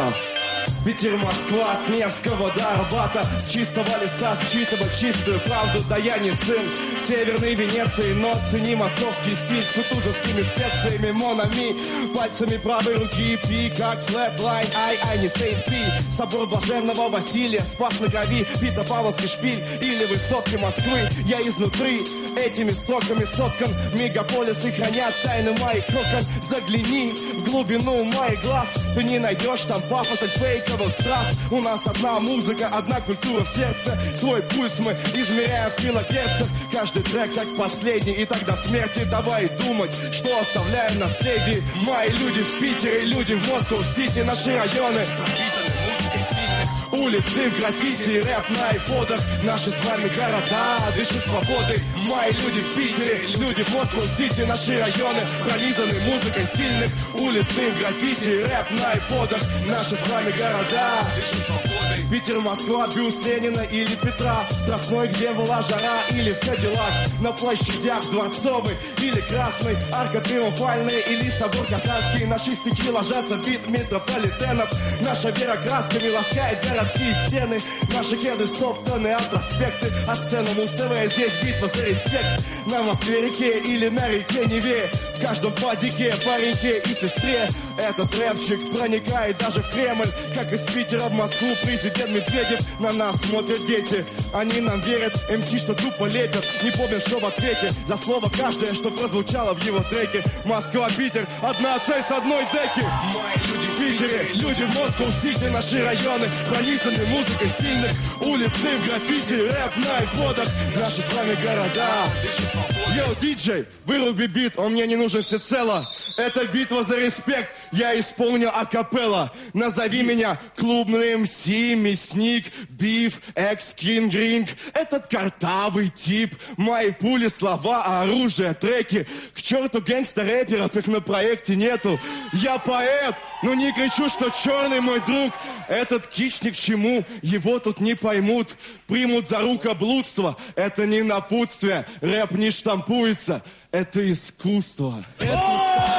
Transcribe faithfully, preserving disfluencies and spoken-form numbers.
А. Питер, Москва, с Невского до Арбата, с чистого листа считывать чистую правду. Да я не сын Северной Венеции, но цени московский стиль с кутузовскими специями. Монами, пальцами правой руки пи, как флэтлайн, ай, ай, не Сейнт Пи. Собор Блаженного Василия, Спас на Крови, Петропавловский шпиль или высотки Москвы. Я изнутри этими строками соткан, мегаполисы хранят тайны моих окон. Загляни в глубину моих глаз, ты не найдешь там пафоса фейковых страз. У нас одна музыка, одна культура в сердце. Свой пульс мы измеряем в килогерцах. Каждый трек как последний, и так до смерти. Давай думать, что оставляем наследие. Мои люди в Питере, люди в Москва-Сити. Наши районы пропитаны музыкой сильных. Улицы в граффити, рэп на айподах. Наши с вами города дышат свободой. Мои люди в Питере, люди в Москва-Сити. Наши районы пронизаны музыкой сильных. Улицы в граффити, рэп на айподах. Наши с вами города дышат свободой. Питер, Москва, бюст Ленина или Петра. Страстной, где была жара, или в Кадиллак. На площадях Дворцовый или Красный. Арка Триумфальная или Собор Казанский. Наши стихи ложатся в бит метрополитенов. Наша вера красками ласкает городские стены. Наши кеды стоптаны от проспекты. А сцена Муз-ТВ, здесь битва за респект. На Москве-реке или на реке Неве. В каждом подике, пареньке и сестре. Этот рэпчик проникает даже в Кремль. Как из Питера в Москву президент Медведев. На нас смотрят дети, они нам верят. МС что тупо лепят, не помнят, что в ответе за слово каждое, что прозвучало в его треке. Москва, Питер, одна цель с одной деки. Мои люди в Питере, люди в Москва-Сити. Наши районы пронизаны музыкой сильных. Улицы в граффити, рэп на айподах. Наши с вами города дышат свободой. Йоу, диджей, выруби бит, он мне не нужен всецело. Это битва за респект, я исполню акапелла. Назови меня клубный МС, мясник, биф, экс-кинг-ринг. Этот картавый тип. Мои пули, слова, оружие, треки. К черту гангста-рэперов, их на проекте нету. Я поэт, но не кричу, что черный мой друг. Этот кич ни к чему, его тут не поймут. Примут за рукоблудство, это не напутствие. Рэп не штампуется, это искусство. Искусство.